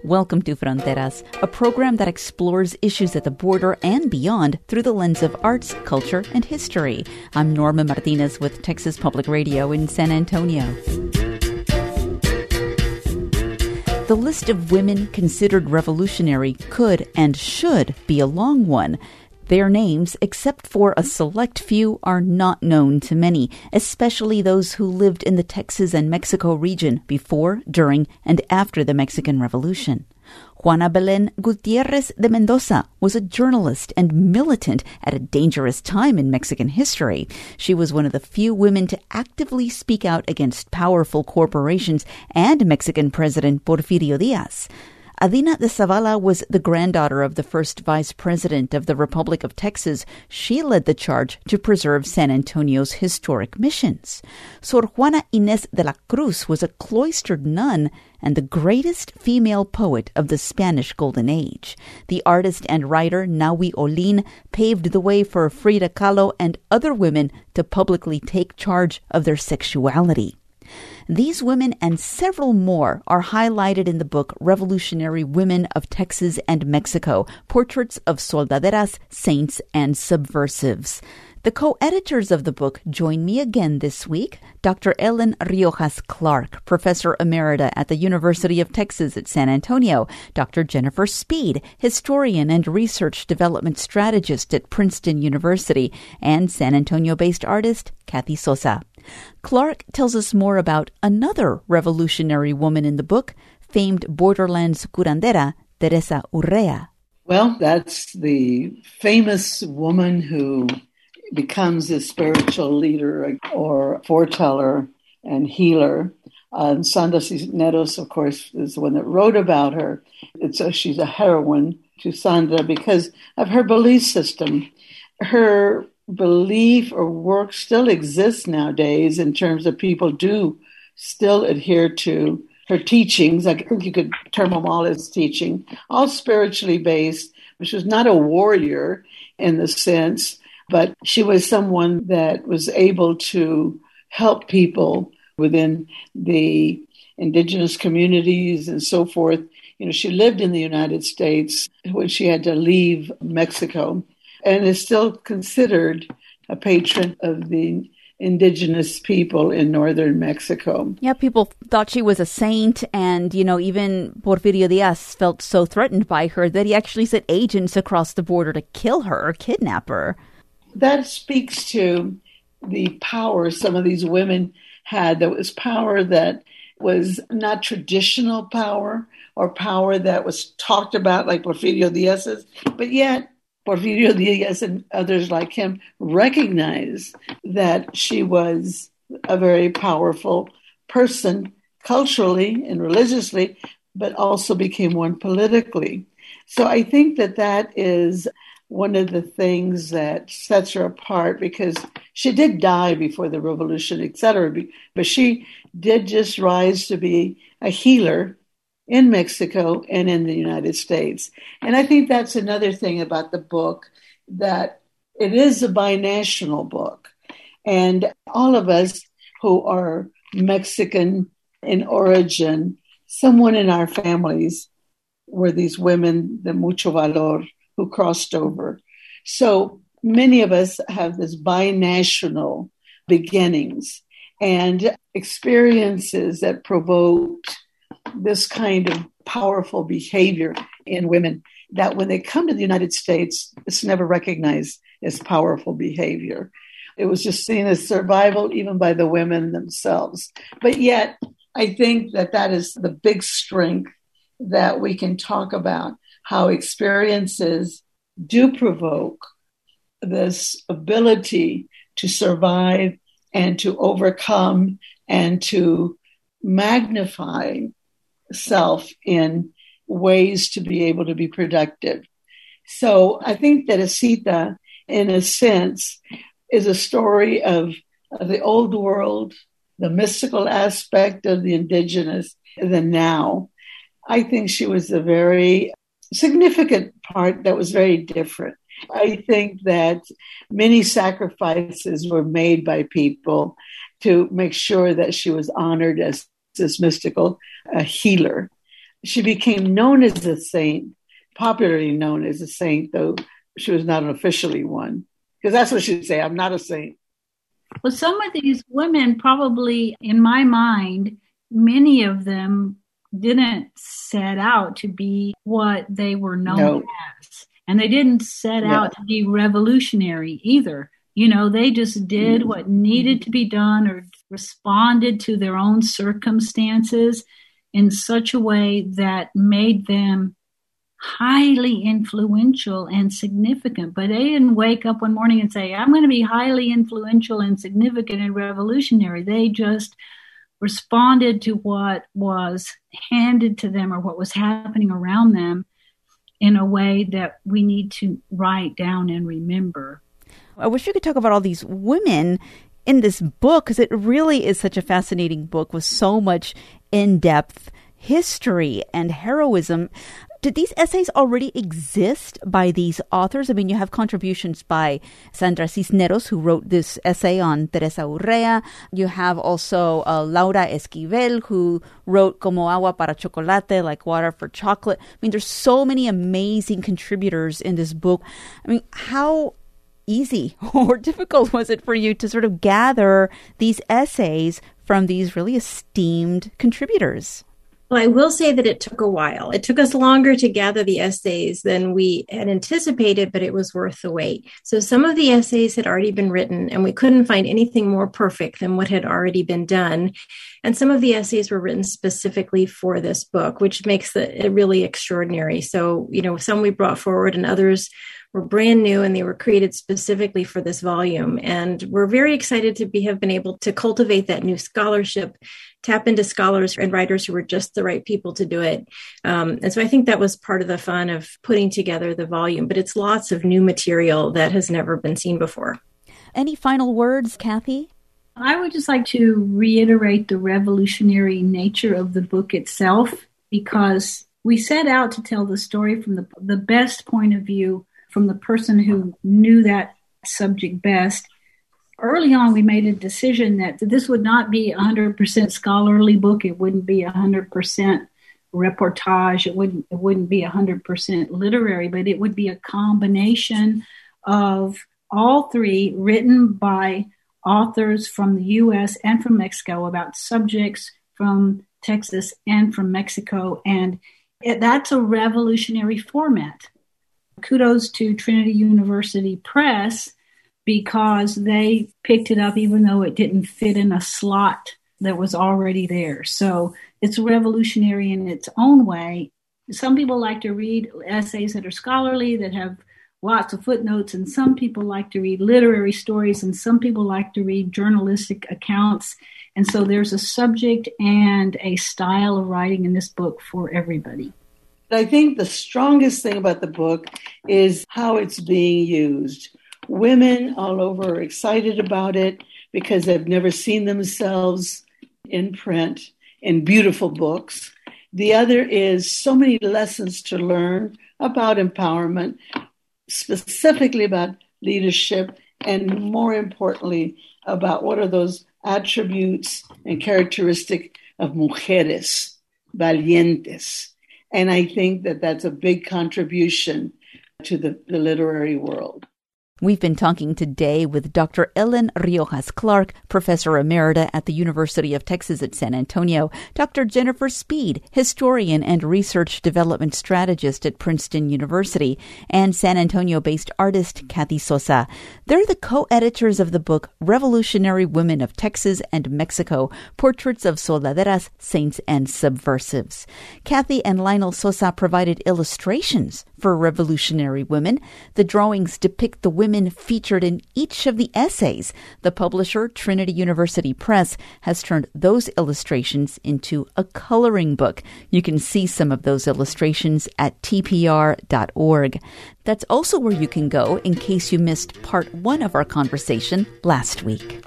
Welcome to Fronteras, a program that explores issues at the border and beyond through the lens of arts, culture, and history. I'm Norma Martinez with Texas Public Radio in San Antonio. The list of women considered revolutionary could and should be a long one. Their names, except for a select few, are not known to many, especially those who lived in the Texas and Mexico region before, during, and after the Mexican Revolution. Juana Belén Gutiérrez de Mendoza was a journalist and militant at a dangerous time in Mexican history. She was one of the few women to actively speak out against powerful corporations and Mexican President Porfirio Díaz. Adina de Zavala was the granddaughter of the first vice president of the Republic of Texas. She led the charge to preserve San Antonio's historic missions. Sor Juana Inés de la Cruz was a cloistered nun and the greatest female poet of the Spanish Golden Age. The artist and writer Nahui Olin paved the way for Frida Kahlo and other women to publicly take charge of their sexuality. These women and several more are highlighted in the book Revolutionary Women of Texas and Mexico, Portraits of Soldaderas, Saints, and Subversives. The co-editors of the book join me again this week, Dr. Ellen Riojas Clark, Professor Emerita at the University of Texas at San Antonio, Dr. Jennifer Speed, historian and research development strategist at Princeton University, and San Antonio-based artist Kathy Sosa. Clark tells us more about another revolutionary woman in the book, famed borderlands curandera, Teresa Urrea. Well, that's the famous woman who becomes a spiritual leader or foreteller and healer. Sandra Cisneros, of course, is the one that wrote about her. She's a heroine to Sandra because of her belief system. Her belief or work still exists nowadays in terms of people do still adhere to her teachings. I think you could term them all as teaching, all spiritually based. She was not a warrior in the sense, but she was someone that was able to help people within the indigenous communities and so forth. You know, she lived in the United States when she had to leave Mexico and is still considered a patron of the indigenous people in northern Mexico. Yeah, people thought she was a saint, and, even Porfirio Díaz felt so threatened by her that he actually sent agents across the border to kill her or kidnap her. That speaks to the power some of these women had. There was power that was not traditional power or power that was talked about like Porfirio Díaz's, but yet Porfirio Díaz and others like him recognized that she was a very powerful person culturally and religiously, but also became one politically. So I think that is one of the things that sets her apart, because she did die before the revolution, etc., but she did just rise to be a healer in Mexico and in the United States. And I think that's another thing about the book, that it is a binational book. And all of us who are Mexican in origin, someone in our families were these women, the mucho valor, who crossed over. So many of us have this binational beginnings and experiences that provoked this kind of powerful behavior in women that when they come to the United States, it's never recognized as powerful behavior. It was just seen as survival even by the women themselves. But yet, I think that is the big strength that we can talk about, how experiences do provoke this ability to survive and to overcome and to magnify self in ways to be able to be productive. So I think that Asita, in a sense, is a story of the old world, the mystical aspect of the indigenous, the now. I think she was a very significant part that was very different. I think that many sacrifices were made by people to make sure that she was honored as this mystical healer. She became known as a saint, popularly known as a saint, though she was not an officially one. Because that's what she'd say, I'm not a saint. Well, some of these women probably, in my mind, many of them didn't set out to be what they were known as. And they didn't set out to be revolutionary either. You know, they just did what needed to be done or responded to their own circumstances in such a way that made them highly influential and significant. But they didn't wake up one morning and say, I'm going to be highly influential and significant and revolutionary. They just responded to what was handed to them or what was happening around them in a way that we need to write down and remember. I wish you could talk about all these women in this book, because it really is such a fascinating book with so much in-depth history and heroism. Did these essays already exist by these authors? I mean, you have contributions by Sandra Cisneros, who wrote this essay on Teresa Urrea. You have also Laura Esquivel, who wrote Como agua para chocolate, like water for chocolate. I mean, there's so many amazing contributors in this book. I mean, how easy or difficult was it for you to sort of gather these essays from these really esteemed contributors? Well, I will say that it took a while. It took us longer to gather the essays than we had anticipated, but it was worth the wait. So some of the essays had already been written, and we couldn't find anything more perfect than what had already been done. And some of the essays were written specifically for this book, which makes it really extraordinary. So, you know, some we brought forward and others were brand new, and they were created specifically for this volume. And we're very excited to have been able to cultivate that new scholarship, tap into scholars and writers who were just the right people to do it. And so I think that was part of the fun of putting together the volume. But it's lots of new material that has never been seen before. Any final words, Kathy? I would just like to reiterate the revolutionary nature of the book itself, because we set out to tell the story from the best point of view, from the person who knew that subject best. Early on, we made a decision that this would not be a 100% scholarly book. It wouldn't be 100% reportage. It wouldn't be 100% literary, but it would be a combination of all three, written by authors from the U.S. and from Mexico about subjects from Texas and from Mexico. And that's a revolutionary format. Kudos to Trinity University Press, because they picked it up even though it didn't fit in a slot that was already there. So it's revolutionary in its own way. Some people like to read essays that are scholarly, that have lots of footnotes, and some people like to read literary stories, and some people like to read journalistic accounts. And so there's a subject and a style of writing in this book for everybody. I think the strongest thing about the book is how it's being used. Women all over are excited about it because they've never seen themselves in print in beautiful books. The other is so many lessons to learn about empowerment, specifically about leadership, and more importantly, about what are those attributes and characteristics of mujeres valientes. And I think that that's a big contribution to the literary world. We've been talking today with Dr. Ellen Riojas Clark, Professor Emerita at the University of Texas at San Antonio, Dr. Jennifer Speed, historian and research development strategist at Princeton University, and San Antonio-based artist Kathy Sosa. They're the co-editors of the book Revolutionary Women of Texas and Mexico, Portraits of Soldaderas, Saints, and Subversives. Kathy and Lionel Sosa provided illustrations for Revolutionary Women. The drawings depict the women featured in each of the essays. The publisher, Trinity University Press, has turned those illustrations into a coloring book. You can see some of those illustrations at tpr.org. That's also where you can go in case you missed part 1 of our conversation last week.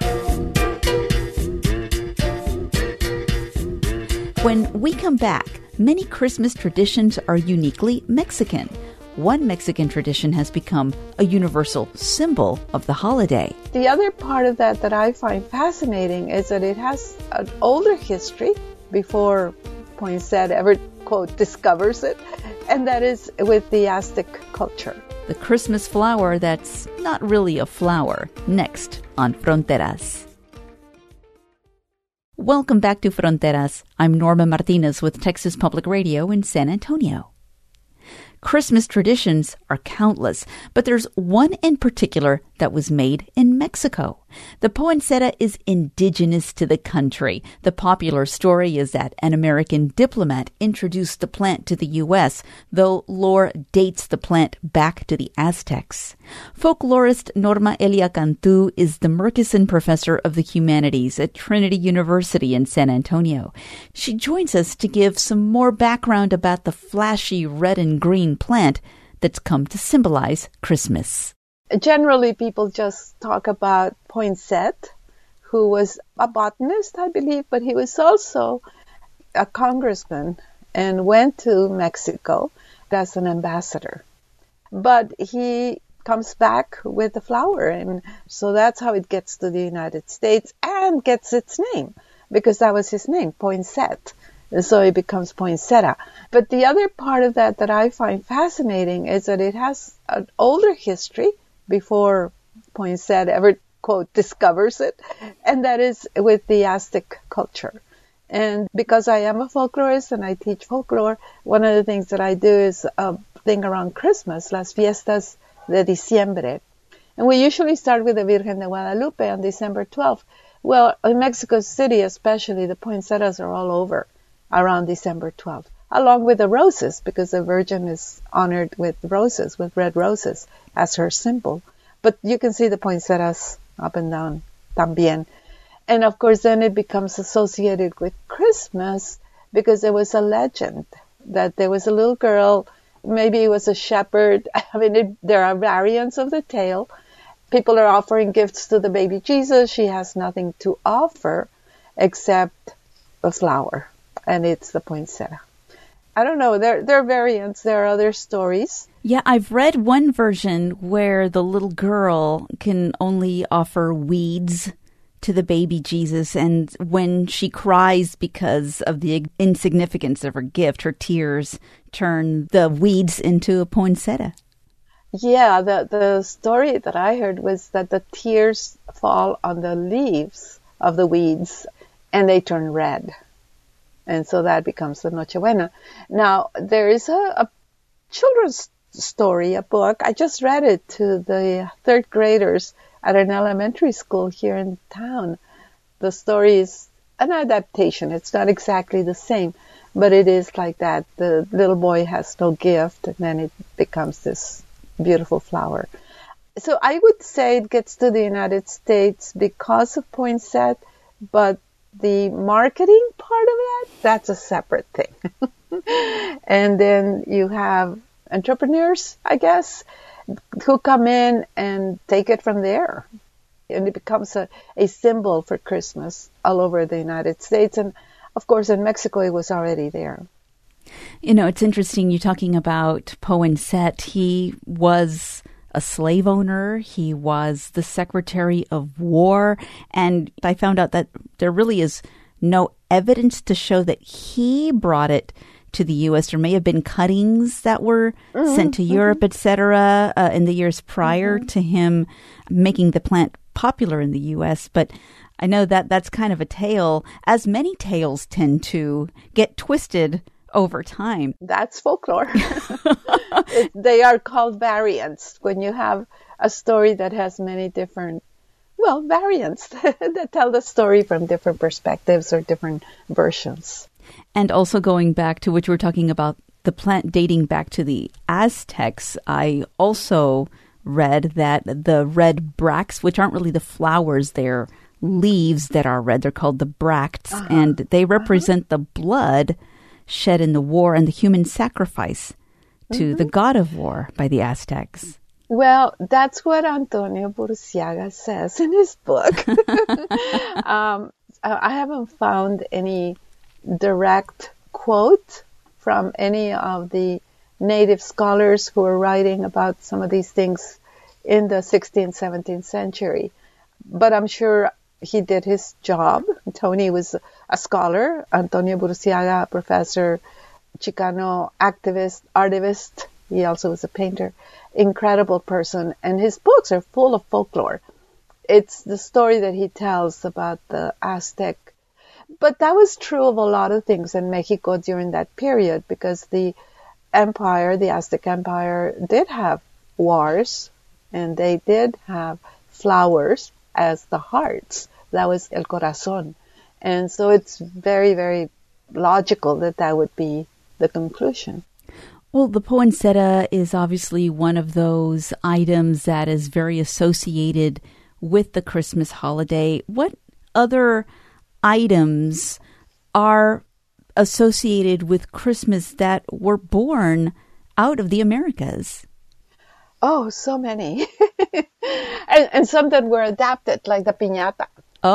When we come back, many Christmas traditions are uniquely Mexican. One Mexican tradition has become a universal symbol of the holiday. The other part of that I find fascinating is that it has an older history before Poinsett ever quote, discovers it, and that is with the Aztec culture. The Christmas flower that's not really a flower. Next on Fronteras. Welcome back to Fronteras. I'm Norma Martinez with Texas Public Radio in San Antonio. Christmas traditions are countless, but there's one in particular that was made in Mexico. The poinsettia is indigenous to the country. The popular story is that an American diplomat introduced the plant to the U.S., though lore dates the plant back to the Aztecs. Folklorist Norma Elia Cantu is the Murchison Professor of the Humanities at Trinity University in San Antonio. She joins us to give some more background about the flashy red and green plant that's come to symbolize Christmas. Generally, people just talk about Poinsett, who was a botanist, I believe, but he was also a congressman and went to Mexico as an ambassador. But he comes back with the flower, and so that's how it gets to the United States and gets its name, because that was his name, Poinsett. And so it becomes poinsettia. But the other part of that I find fascinating is that it has an older history before Poinsett ever, quote, discovers it, and that is with the Aztec culture. And because I am a folklorist and I teach folklore, one of the things that I do is a thing around Christmas, Las Fiestas de Diciembre. And we usually start with the Virgen de Guadalupe on December 12th. Well, in Mexico City especially, the poinsettias are all over around December 12th, along with the roses, because the Virgin is honored with roses, with red roses, as her symbol. But you can see the poinsettias up and down también. And of course, then it becomes associated with Christmas, because there was a legend that there was a little girl, maybe it was a shepherd. I mean, there are variants of the tale. People are offering gifts to the baby Jesus. She has nothing to offer except a flower, and it's the poinsettia. I don't know. There are variants. There are other stories. Yeah, I've read one version where the little girl can only offer weeds to the baby Jesus, and when she cries because of the insignificance of her gift, her tears turn the weeds into a poinsettia. Yeah, the story that I heard was that the tears fall on the leaves of the weeds, and they turn red. And so that becomes the Noche Buena. Now, there is a children's story, a book. I just read it to the third graders at an elementary school here in town. The story is an adaptation. It's not exactly the same, but it is like that. The little boy has no gift, and then it becomes this beautiful flower. So I would say it gets to the United States because of Poinsett, but the marketing part of that's a separate thing. And then you have entrepreneurs, I guess, who come in and take it from there. And it becomes a symbol for Christmas all over the United States. And of course, in Mexico, it was already there. You know, it's interesting you talking about Poinsett. He was a slave owner. He was the Secretary of War. And I found out that there really is no evidence to show that he brought it to the U.S. There may have been cuttings that were sent to Europe, etc., in the years prior to him making the plant popular in the U.S. But I know that that's kind of a tale, as many tales tend to get twisted over time. That's folklore. They are called variants when you have a story that has many different, variants that tell the story from different perspectives or different versions. And also going back to what you were talking about, the plant dating back to the Aztecs, I also read that the red bracts, which aren't really the flowers, they're leaves that are red. They're called the bracts, and they represent the blood shed in the war and the human sacrifice to the god of war by the Aztecs. Well, that's what Antonio Burciaga says in his book. I haven't found any direct quote from any of the native scholars who are writing about some of these things in the 16th, 17th century. But I'm sure he did his job. Tony was a scholar, Antonio Burciaga, a professor Chicano activist, artivist. He also was a painter. Incredible person. And his books are full of folklore. It's the story that he tells about the Aztec. But that was true of a lot of things in Mexico during that period, because the empire, the Aztec Empire, did have wars, and they did have flowers as the hearts. That was el corazón. And so it's very, very logical that that would be the conclusion. Well, the poinsettia is obviously one of those items that is very associated with the Christmas holiday. What other items are associated with Christmas that were born out of the Americas? Oh, so many. and some that were adapted, like the piñata.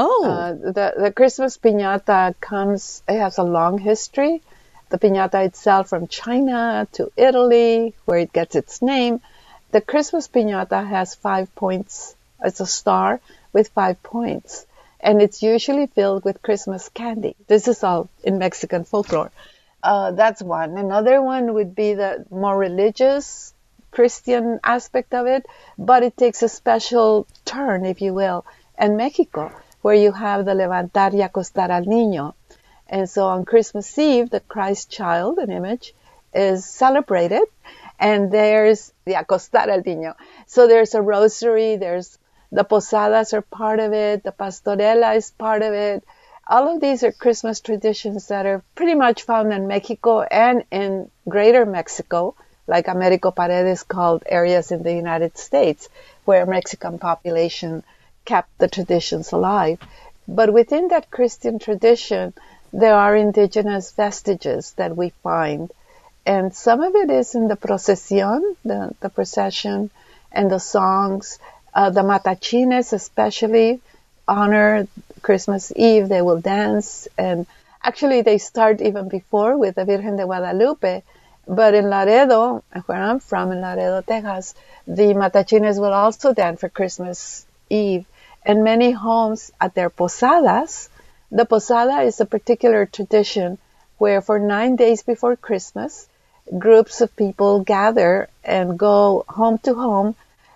Oh. The Christmas piñata it has a long history. The piñata itself from China to Italy, where it gets its name. The Christmas piñata has 5 points. It's a star with 5 points. And it's usually filled with Christmas candy. This is all in Mexican folklore. That's one. Another one would be the more religious Christian aspect of it, but it takes a special turn, if you will, in Mexico, where you have the levantar y acostar al niño. And so on Christmas Eve, the Christ child, an image, is celebrated, and there's the acostar al niño. So there's a rosary, there's the posadas are part of it, the pastorela is part of it. All of these are Christmas traditions that are pretty much found in Mexico and in greater Mexico, like Américo Paredes called areas in the United States, where Mexican population kept the traditions alive. But within that Christian tradition, there are indigenous vestiges that we find. And some of it is in the procesión, the procession, and the songs. The matachines especially honor Christmas Eve. They will dance. And actually, they start even before with the Virgen de Guadalupe. But in Laredo, where I'm from, in Laredo, Texas, the matachines will also dance for Christmas Eve. And many homes at their posadas, the posada is a particular tradition where for 9 days before Christmas, groups of people gather and go home to home,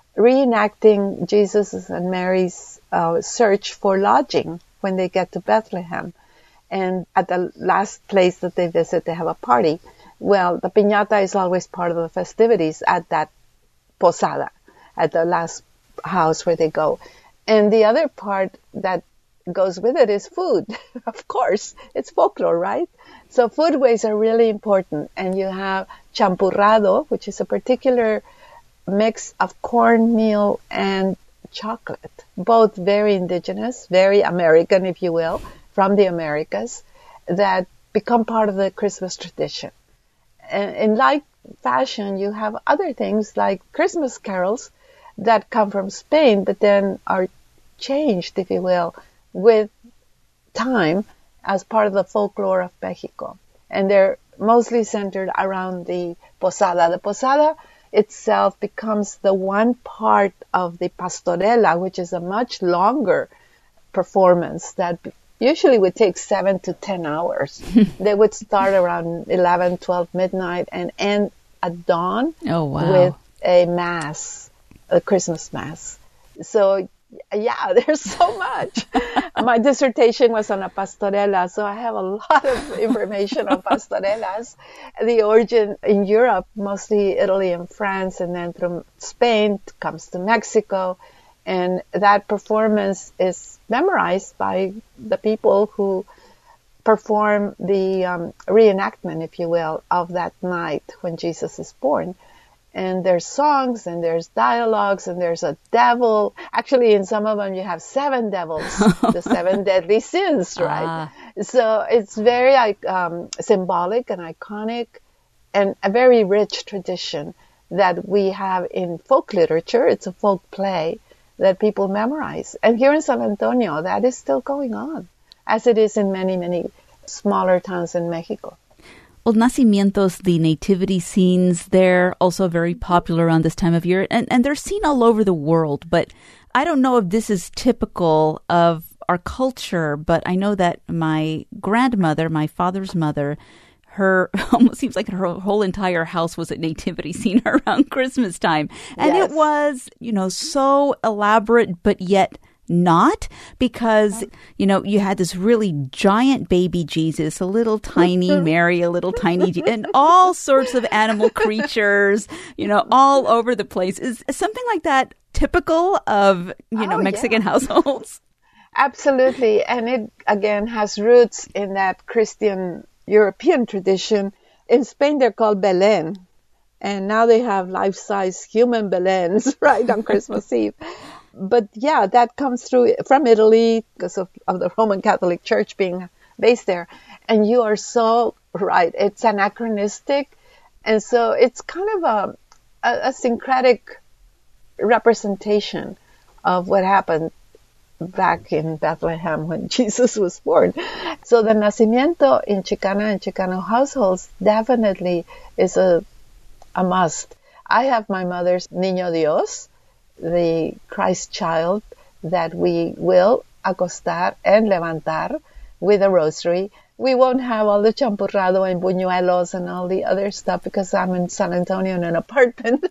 reenacting Jesus and Mary's search for lodging when they get to Bethlehem. And at the last place that they visit, they have a party. Well, the piñata is always part of the festivities at that posada, at the last house where they go. And the other part that goes with it is food. Of course, it's folklore, right? So foodways are really important. And you have champurrado, which is a particular mix of cornmeal and chocolate, both very indigenous, very American, if you will, from the Americas, that become part of the Christmas tradition. And in like fashion, you have other things like Christmas carols that come from Spain, but then are changed, if you will, with time as part of the folklore of Mexico. And they're mostly centered around the posada. The posada itself becomes the one part of the pastorela, which is a much longer performance that usually would take 7 to 10 hours. They would start around 11, 12 midnight and end at dawn with a mass, a Christmas mass. So, yeah, there's so much. My dissertation was on a pastorela, so I have a lot of information on pastorelas. The origin in Europe, mostly Italy and France, and then from Spain comes to Mexico. And that performance is memorized by the people who perform the reenactment, if you will, of that night when Jesus is born. And there's songs, and there's dialogues, and there's a devil. Actually, in some of them, you have 7 devils, the 7 deadly sins, right? So it's very symbolic and iconic, and a very rich tradition that we have in folk literature. It's a folk play that people memorize. And here in San Antonio, that is still going on, as it is in many, many smaller towns in Mexico. Well, nacimientos, the nativity scenes, they're also very popular around this time of year, and they're seen all over the world. But I don't know if this is typical of our culture, but I know that my grandmother, my father's mother, her almost seems like her whole entire house was a nativity scene around Christmas time. And It was, so elaborate, but yet not, because, you had this really giant baby Jesus, a little tiny Mary, a little tiny, and all sorts of animal creatures, all over the place. Is something like that typical of, Mexican households? Absolutely. And it, again, has roots in that Christian European tradition. In Spain, they're called Belén. And now they have life-size human Beléns, right, on Christmas Eve. But yeah, that comes through from Italy because of the Roman Catholic Church being based there. And you are so right. It's anachronistic. And so it's kind of a syncretic representation of what happened back in Bethlehem when Jesus was born. So the nacimiento in Chicana and Chicano households definitely is a must. I have my mother's Niño Dios, the Christ child that we will acostar and levantar with a rosary. We won't have all the champurrado and buñuelos and all the other stuff because I'm in San Antonio in an apartment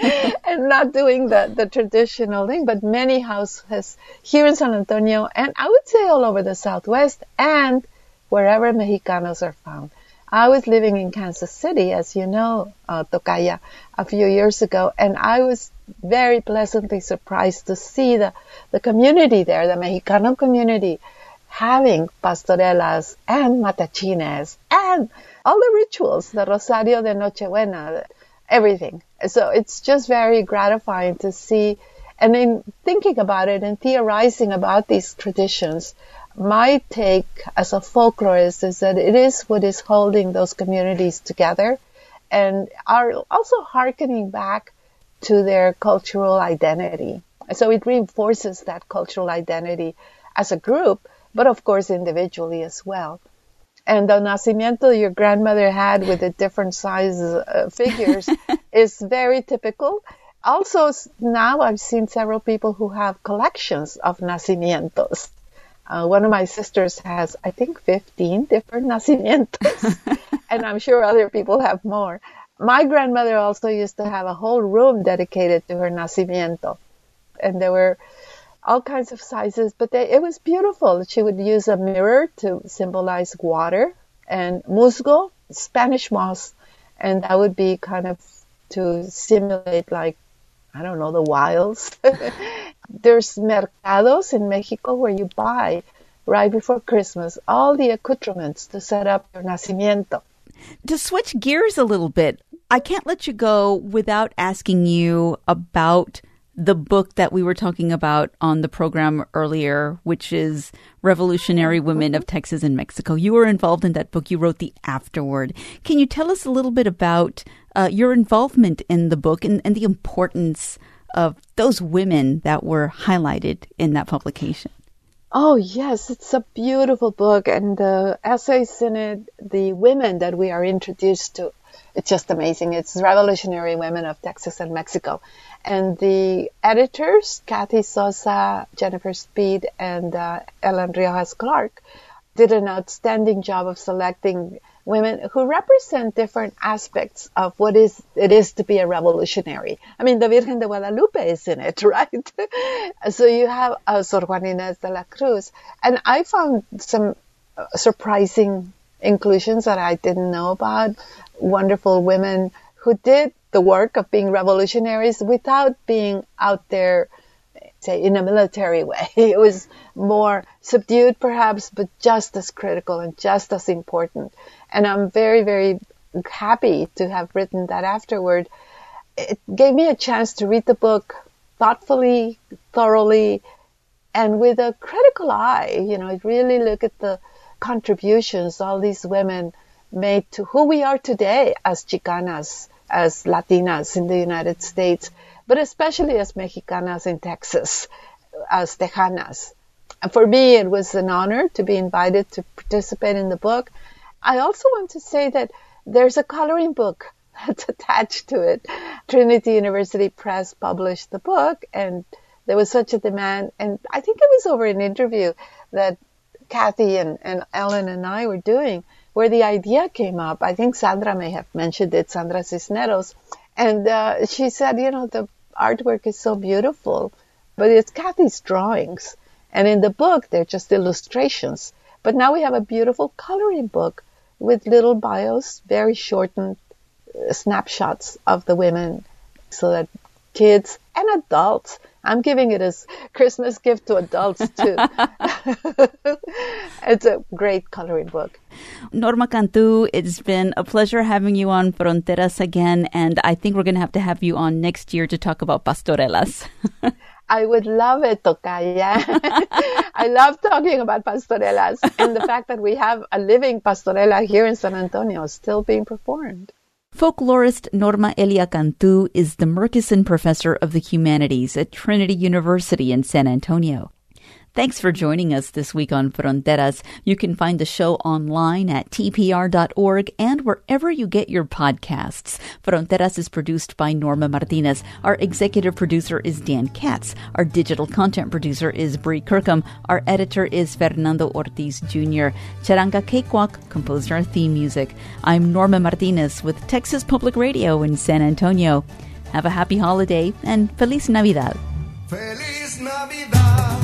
and not doing the traditional thing. But many houses here in San Antonio, and I would say all over the Southwest and wherever Mexicanos are found. I was living in Kansas City, as you know, Tocaya, a few years ago, and I was very pleasantly surprised to see the community there, the Mexicano community, having pastorelas and matachines and all the rituals, the Rosario de Nochebuena, everything. So it's just very gratifying to see. And in thinking about it and theorizing about these traditions, my take as a folklorist is that it is what is holding those communities together and are also hearkening back to their cultural identity. So it reinforces that cultural identity as a group, but of course individually as well. And the nacimiento your grandmother had with the different size figures is very typical. Also, now I've seen several people who have collections of nacimientos. One of my sisters has, I think, 15 different nacimientos, and I'm sure other people have more. My grandmother also used to have a whole room dedicated to her nacimiento, and there were all kinds of sizes, but it was beautiful. She would use a mirror to symbolize water and musgo, Spanish moss, and that would be kind of to simulate, like, I don't know, the wilds. There's mercados in Mexico where you buy right before Christmas all the accoutrements to set up your nacimiento. To switch gears a little bit, I can't let you go without asking you about the book that we were talking about on the program earlier, which is Revolutionary Women of Texas and Mexico. You were involved in that book. You wrote the afterword. Can you tell us a little bit about your involvement in the book and the importance of those women that were highlighted in that publication? Oh, yes, it's a beautiful book. And the essays in it, the women that we are introduced to, it's just amazing. It's Revolutionary Women of Texas and Mexico. And the editors, Kathy Sosa, Jennifer Speed, and Ellen Riojas Clark, did an outstanding job of selecting women who represent different aspects of what it is to be a revolutionary. I mean, the Virgen de Guadalupe is in it, right? So you have Sor Juana Inés de la Cruz. And I found some surprising inclusions that I didn't know about. Wonderful women who did the work of being revolutionaries without being out there, say, in a military way. It was more subdued, perhaps, but just as critical and just as important. And I'm very, very happy to have written that afterward. It gave me a chance to read the book thoughtfully, thoroughly, and with a critical eye. You know, it really look at the contributions all these women made to who we are today as Chicanas, as Latinas in the United States, but especially as Mexicanas in Texas, as Tejanas. And for me, it was an honor to be invited to participate in the book. I also want to say that there's a coloring book that's attached to it. Trinity University Press published the book, and there was such a demand. And I think it was over an interview that Kathy and Ellen and I were doing where the idea came up. I think Sandra may have mentioned it, Sandra Cisneros. And she said, the artwork is so beautiful, but it's Kathy's drawings. And in the book, they're just illustrations. But now we have a beautiful coloring book with little bios, very shortened snapshots of the women so that kids and adults, I'm giving it as Christmas gift to adults too. It's a great coloring book. Norma Cantu, it's been a pleasure having you on Fronteras again, and I think we're going to have you on next year to talk about pastorelas. I would love it, Tocaya. I love talking about pastorelas and the fact that we have a living pastorela here in San Antonio still being performed. Folklorist Norma Elia Cantu is the Murchison Professor of the Humanities at Trinity University in San Antonio. Thanks for joining us this week on Fronteras. You can find the show online at tpr.org and wherever you get your podcasts. Fronteras is produced by Norma Martinez. Our executive producer is Dan Katz. Our digital content producer is Bree Kirkham. Our editor is Fernando Ortiz Jr. Charanga Cakewalk composed our theme music. I'm Norma Martinez with Texas Public Radio in San Antonio. Have a happy holiday and Feliz Navidad. Feliz Navidad.